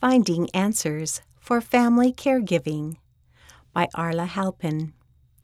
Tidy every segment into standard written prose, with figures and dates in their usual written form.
Finding Answers for Family Caregiving by Arla Halpin.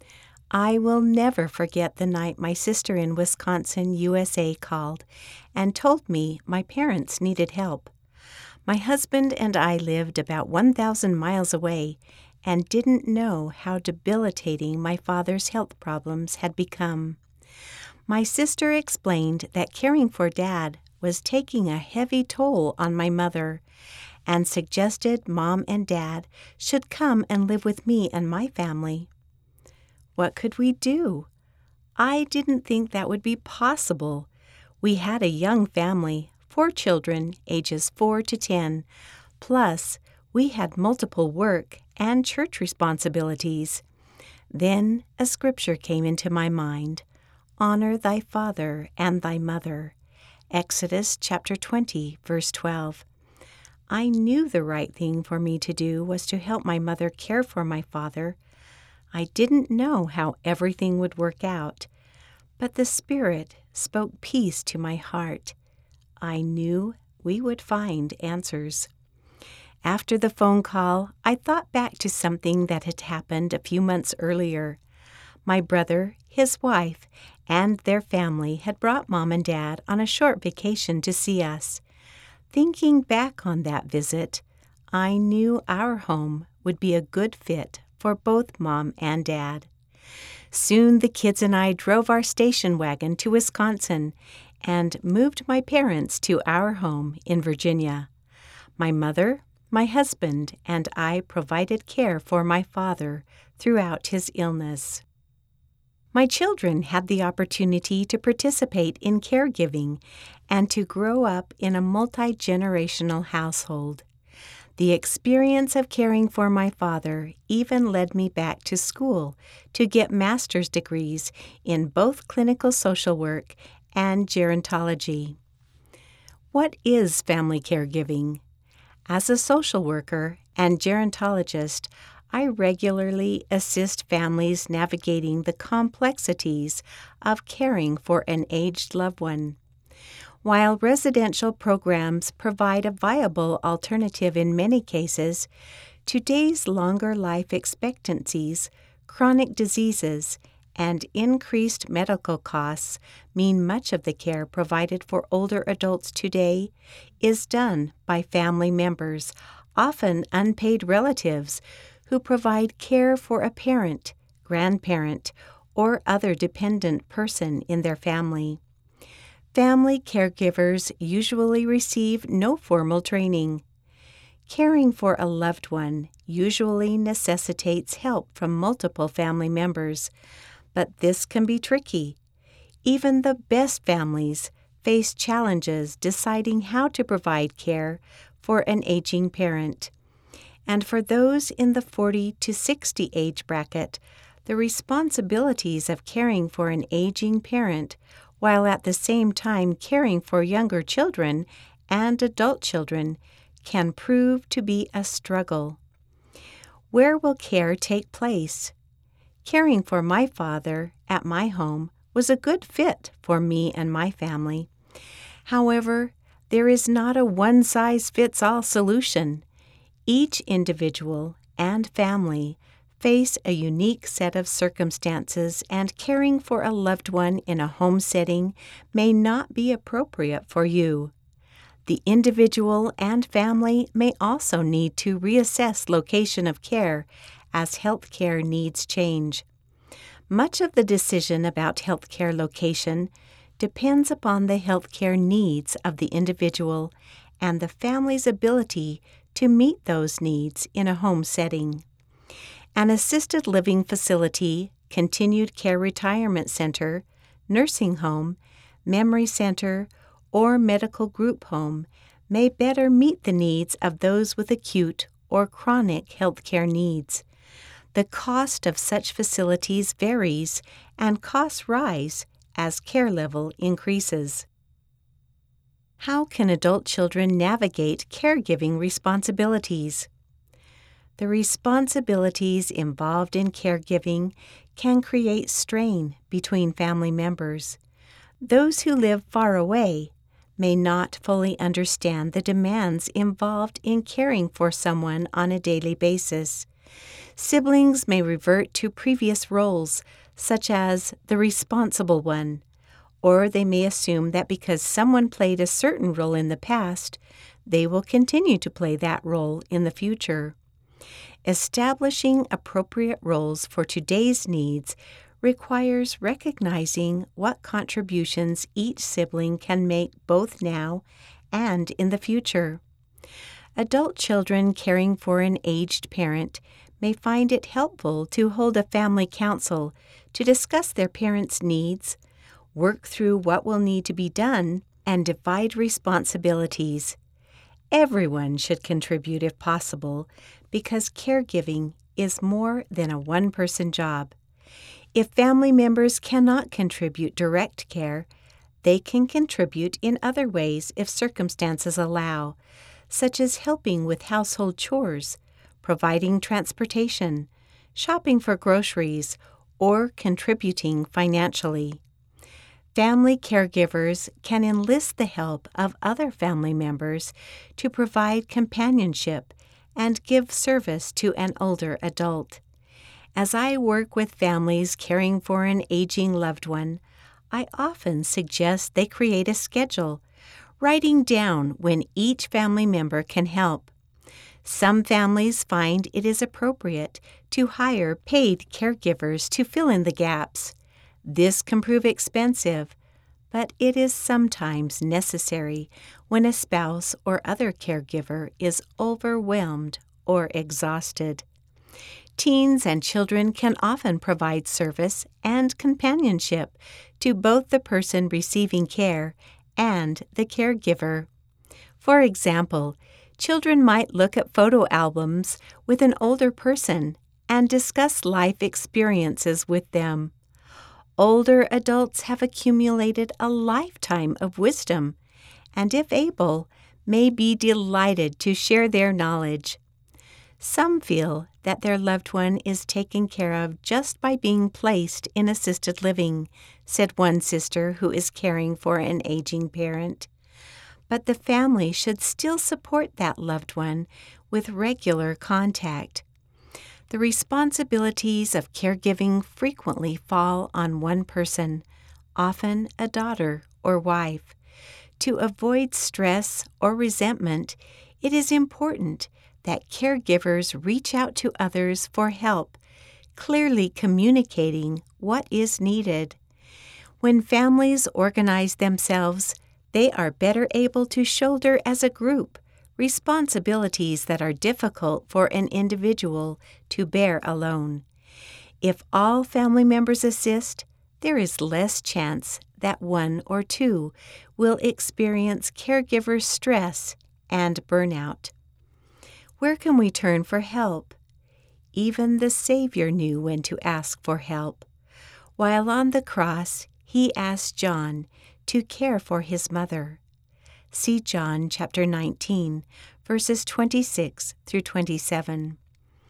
I will never forget the night my sister in Wisconsin, USA called and told me my parents needed help. My husband and I lived about 1,000 miles away and didn't know how debilitating my father's health problems had become. My sister explained that caring for Dad was taking a heavy toll on my mother and suggested Mom and Dad should come and live with me and my family. What could we do? I didn't think that would be possible. We had a young family, 4 children, ages 4 to 10, plus we had multiple work and church responsibilities. Then a scripture came into my mind, "Honor thy father and thy mother," Exodus chapter 20, verse 12. I knew the right thing for me to do was to help my mother care for my father. I didn't know how everything would work out, but the Spirit spoke peace to my heart. I knew we would find answers. After the phone call, I thought back to something that had happened a few months earlier. My brother, his wife, and their family had brought Mom and Dad on a short vacation to see us. Thinking back on that visit, I knew our home would be a good fit for both Mom and Dad. Soon the kids and I drove our station wagon to Wisconsin and moved my parents to our home in Virginia. My mother, my husband, and I provided care for my father throughout his illness. My children had the opportunity to participate in caregiving and to grow up in a multi-generational household. The experience of caring for my father even led me back to school to get master's degrees in both clinical social work and gerontology. What is family caregiving? As a social worker and gerontologist, I regularly assist families navigating the complexities of caring for an aged loved one. While residential programs provide a viable alternative in many cases, today's longer life expectancies, chronic diseases, and increased medical costs mean much of the care provided for older adults today is done by family members, often unpaid relatives, who provide care for a parent, grandparent, or other dependent person in their family. Family caregivers usually receive no formal training. Caring for a loved one usually necessitates help from multiple family members, but this can be tricky. Even the best families face challenges deciding how to provide care for an aging parent. And for those in the 40 to 60 age bracket, the responsibilities of caring for an aging parent, while at the same time caring for younger children and adult children, can prove to be a struggle. Where will care take place? Caring for my father at my home was a good fit for me and my family. However, there is not a one-size-fits-all solution. Each individual and family face a unique set of circumstances, and caring for a loved one in a home setting may not be appropriate for you. The individual and family may also need to reassess location of care as health care needs change. Much of the decision about health care location depends upon the health care needs of the individual and the family's ability to meet those needs in a home setting. An assisted living facility, continued care retirement center, nursing home, memory center, or medical group home may better meet the needs of those with acute or chronic health care needs. The cost of such facilities varies, and costs rise as care level increases. How can adult children navigate caregiving responsibilities? The responsibilities involved in caregiving can create strain between family members. Those who live far away may not fully understand the demands involved in caring for someone on a daily basis. Siblings may revert to previous roles, such as the responsible one, or they may assume that because someone played a certain role in the past, they will continue to play that role in the future. Establishing appropriate roles for today's needs requires recognizing what contributions each sibling can make both now and in the future. Adult children caring for an aged parent may find it helpful to hold a family council to discuss their parents' needs, work through what will need to be done, and divide responsibilities. Everyone should contribute if possible, because caregiving is more than a one-person job. If family members cannot contribute direct care, they can contribute in other ways if circumstances allow, such as helping with household chores, providing transportation, shopping for groceries, or contributing financially. Family caregivers can enlist the help of other family members to provide companionship and give service to an older adult. As I work with families caring for an aging loved one, I often suggest they create a schedule, writing down when each family member can help. Some families find it is appropriate to hire paid caregivers to fill in the gaps. This can prove expensive, but it is sometimes necessary when a spouse or other caregiver is overwhelmed or exhausted. Teens and children can often provide service and companionship to both the person receiving care and the caregiver. For example, children might look at photo albums with an older person and discuss life experiences with them. Older adults have accumulated a lifetime of wisdom, and if able, may be delighted to share their knowledge. Some feel that their loved one is taken care of just by being placed in assisted living, said one sister who is caring for an aging parent. But the family should still support that loved one with regular contact. The responsibilities of caregiving frequently fall on one person, often a daughter or wife. To avoid stress or resentment, it is important that caregivers reach out to others for help, clearly communicating what is needed. When families organize themselves, they are better able to shoulder as a group responsibilities that are difficult for an individual to bear alone. If all family members assist, there is less chance that one or two will experience caregiver stress and burnout. Where can we turn for help? Even the Savior knew when to ask for help. While on the cross, he asked John to care for his mother. See John chapter 19, verses 26 through 27.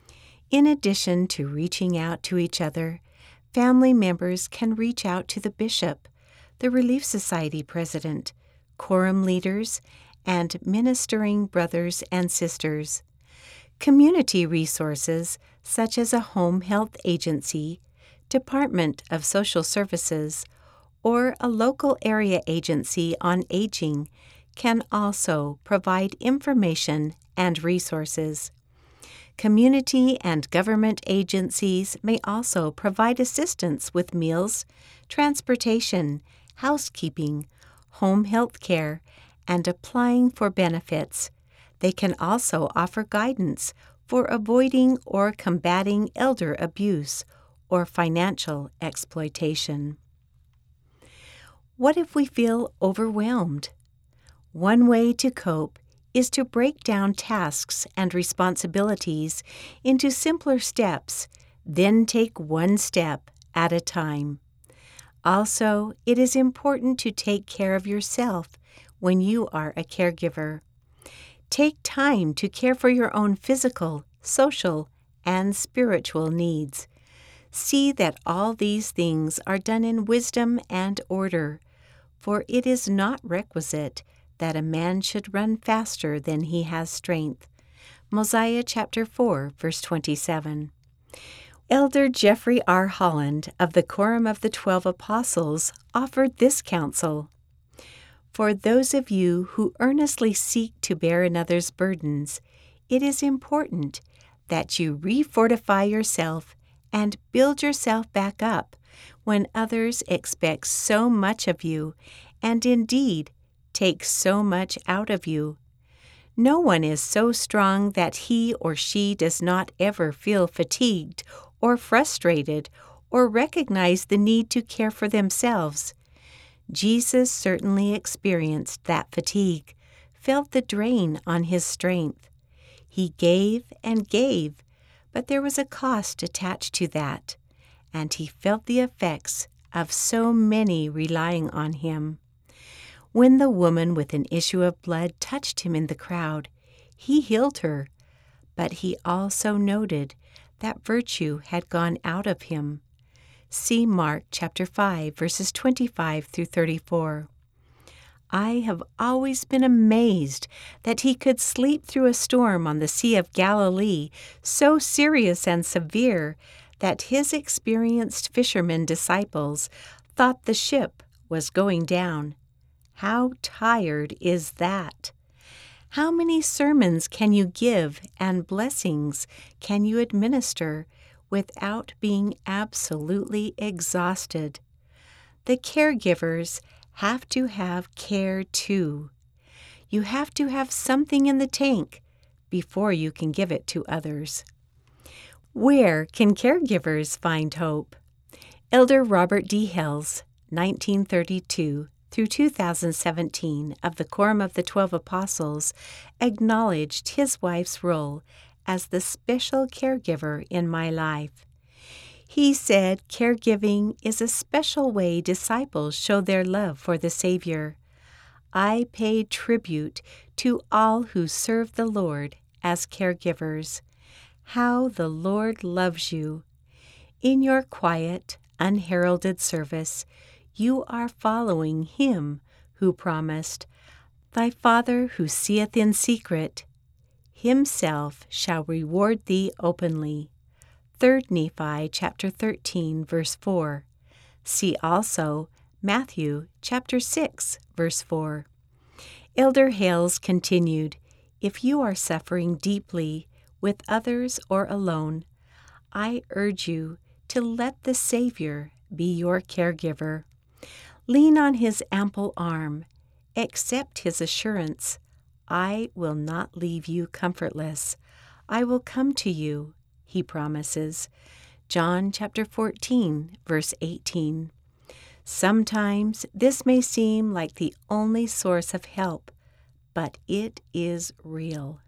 In addition to reaching out to each other, family members can reach out to the bishop, the Relief Society president, quorum leaders, and ministering brothers and sisters. Community resources such as a home health agency, Department of Social Services, or a local area agency on aging can also provide information and resources. Community and government agencies may also provide assistance with meals, transportation, housekeeping, home health care, and applying for benefits. They can also offer guidance for avoiding or combating elder abuse or financial exploitation. What if we feel overwhelmed? One way to cope is to break down tasks and responsibilities into simpler steps, then take one step at a time. Also, it is important to take care of yourself when you are a caregiver. Take time to care for your own physical, social, and spiritual needs. See that all these things are done in wisdom and order, for it is not requisite that a man should run faster than he has strength. Mosiah chapter 4, verse 27. Elder Jeffrey R. Holland of the Quorum of the 12 Apostles offered this counsel: For those of you who earnestly seek to bear another's burdens, it is important that you refortify yourself and build yourself back up when others expect so much of you and indeed take so much out of you. No one is so strong that he or she does not ever feel fatigued or frustrated or recognize the need to care for themselves. Jesus certainly experienced that fatigue, felt the drain on his strength. He gave and gave, but there was a cost attached to that, and he felt the effects of so many relying on him. When the woman with an issue of blood touched him in the crowd, he healed her, but he also noted that virtue had gone out of him. See Mark chapter 5, verses 25 through 34. I have always been amazed that he could sleep through a storm on the Sea of Galilee so serious and severe that his experienced fishermen disciples thought the ship was going down. How tired is that? How many sermons can you give and blessings can you administer without being absolutely exhausted? The caregivers have to have care too. You have to have something in the tank before you can give it to others. Where can caregivers find hope? Elder Robert D. Hales, 1932 through 2017 of the Quorum of the 12 Apostles, acknowledged his wife's role as the special caregiver in my life. He said caregiving is a special way disciples show their love for the Savior. I pay tribute to all who serve the Lord as caregivers. How the Lord loves you. In your quiet, unheralded service, you are following Him who promised, Thy Father who seeth in secret, Himself shall reward thee openly. 3 Nephi chapter 13, verse 4. See also Matthew chapter 6, verse 4. Elder Hales continued, If you are suffering deeply with others or alone, I urge you to let the Savior be your caregiver. Lean on His ample arm. Accept His assurance, I will not leave you comfortless. I will come to you, He promises. John chapter 14, verse 18. Sometimes this may seem like the only source of help, but it is real.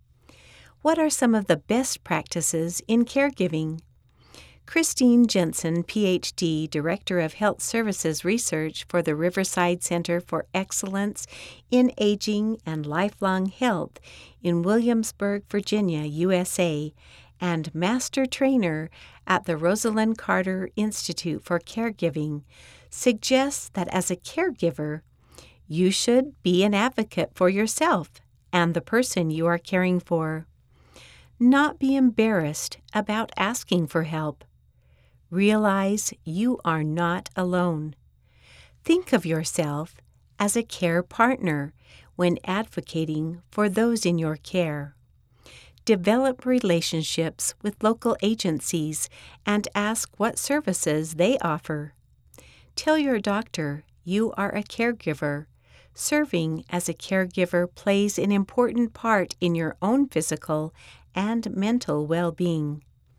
What are some of the best practices in caregiving? Christine Jensen, Ph.D., Director of Health Services Research for the Riverside Center for Excellence in Aging and Lifelong Health in Williamsburg, Virginia, USA, and Master Trainer at the Rosalind Carter Institute for Caregiving, suggests that as a caregiver, you should be an advocate for yourself and the person you are caring for. Not be embarrassed about asking for help. Realize you are not alone. Think of yourself as a care partner when advocating for those in your care. Develop relationships with local agencies and ask what services they offer. Tell your doctor you are a caregiver. Serving as a caregiver plays an important part in your own physical and mental well-being.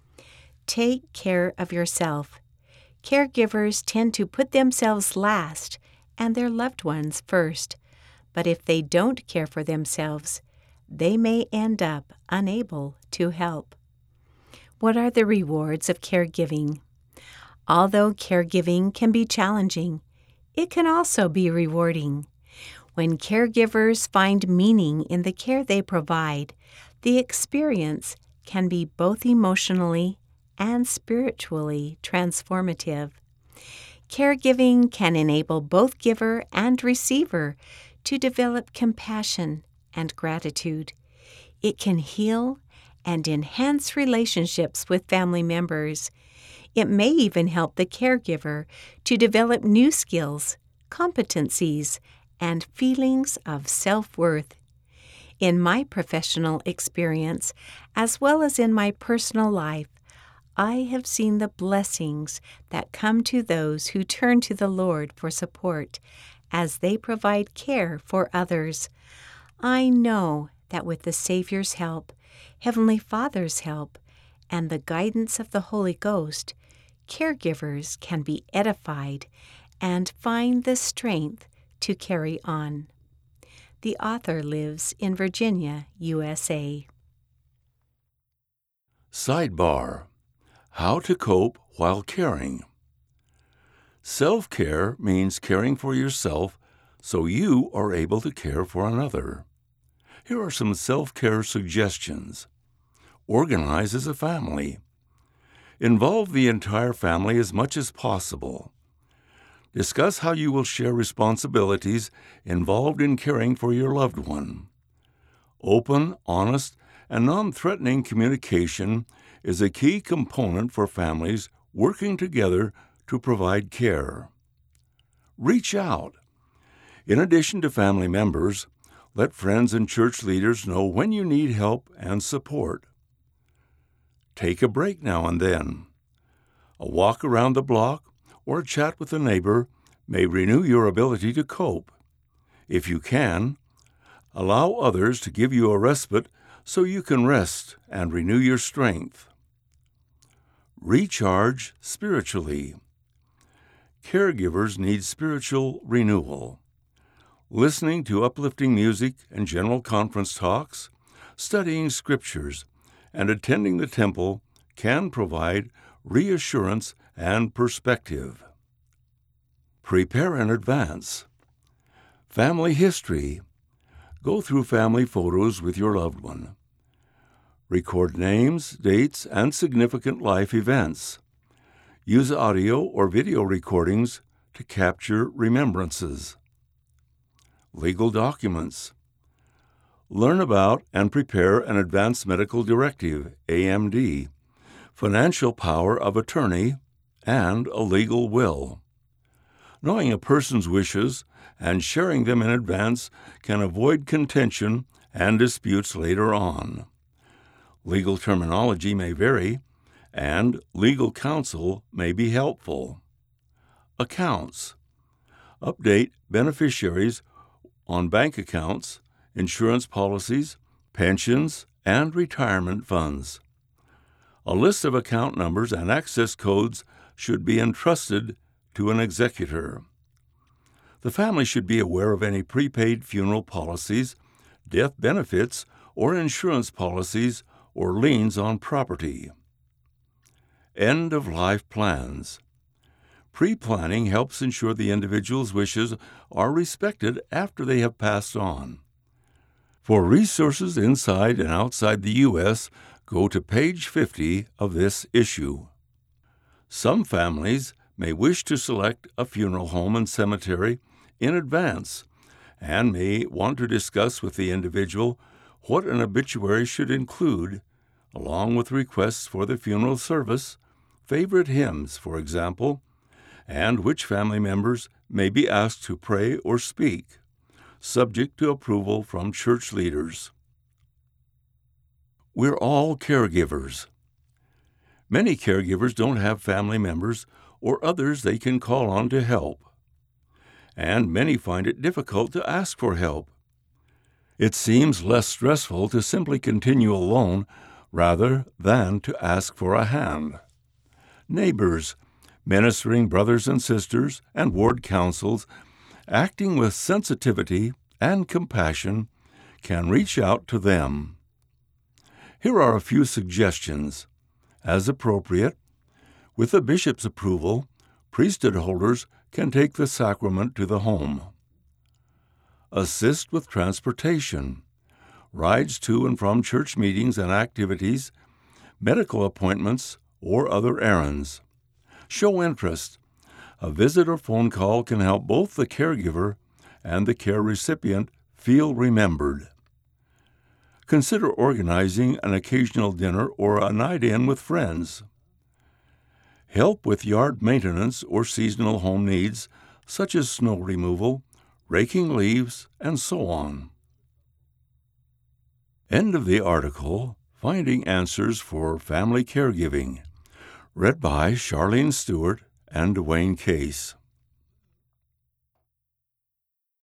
Take care of yourself. Caregivers tend to put themselves last and their loved ones first, but if they don't care for themselves, they may end up unable to help. What are the rewards of caregiving? Although caregiving can be challenging, it can also be rewarding. When caregivers find meaning in the care they provide, the experience can be both emotionally and spiritually transformative. Caregiving can enable both giver and receiver to develop compassion and gratitude. It can heal and enhance relationships with family members. It may even help the caregiver to develop new skills, competencies, and feelings of self-worth. In my professional experience, as well as in my personal life, I have seen the blessings that come to those who turn to the Lord for support as they provide care for others. I know that with the Savior's help, Heavenly Father's help, and the guidance of the Holy Ghost, caregivers can be edified and find the strength to carry on. The author lives in Virginia, USA. Sidebar: How to cope while caring. Self-care means caring for yourself so you are able to care for another. Here are some self-care suggestions. Organize as a family. Involve the entire family as much as possible. Discuss how you will share responsibilities involved in caring for your loved one. Open, honest, and non-threatening communication is a key component for families working together to provide care. Reach out. In addition to family members, let friends and church leaders know when you need help and support. Take a break now and then. A walk around the block or a chat with a neighbor may renew your ability to cope. If you can, allow others to give you a respite so you can rest and renew your strength. Recharge spiritually. Caregivers need spiritual renewal. Listening to uplifting music and general conference talks, studying scriptures, and attending the temple can provide reassurance and perspective. Prepare in advance. Family history. Go through family photos with your loved one. Record names, dates, and significant life events. Use audio or video recordings to capture remembrances. Legal documents. Learn about and prepare an Advance Medical Directive, AMD, financial power of attorney, and a legal will. Knowing a person's wishes and sharing them in advance can avoid contention and disputes later on. Legal terminology may vary, and legal counsel may be helpful. Accounts. Update beneficiaries on bank accounts, insurance policies, pensions, and retirement funds. A list of account numbers and access codes should be entrusted to an executor. The family should be aware of any prepaid funeral policies, death benefits, or insurance policies or liens on property. End-of-life plans. Pre-planning helps ensure the individual's wishes are respected after they have passed on. For resources inside and outside the U.S., go to page 50 of this issue. Some families may wish to select a funeral home and cemetery in advance and may want to discuss with the individual what an obituary should include, along with requests for the funeral service, favorite hymns, for example, and which family members may be asked to pray or speak, subject to approval from church leaders. We're all caregivers. Many caregivers don't have family members or others they can call on to help, and many find it difficult to ask for help. It seems less stressful to simply continue alone rather than to ask for a hand. Neighbors, ministering brothers and sisters, and ward councils, acting with sensitivity and compassion, can reach out to them. Here are a few suggestions. As appropriate, with the bishop's approval, priesthood holders can take the sacrament to the home. Assist with transportation, rides to and from church meetings and activities, medical appointments, or other errands. Show interest. A visit or phone call can help both the caregiver and the care recipient feel remembered. Consider organizing an occasional dinner or a night in with friends. Help with yard maintenance or seasonal home needs, such as snow removal, raking leaves, and so on. End of the article, Finding Answers for Family Caregiving, read by Charlene Stewart and Dwayne Case.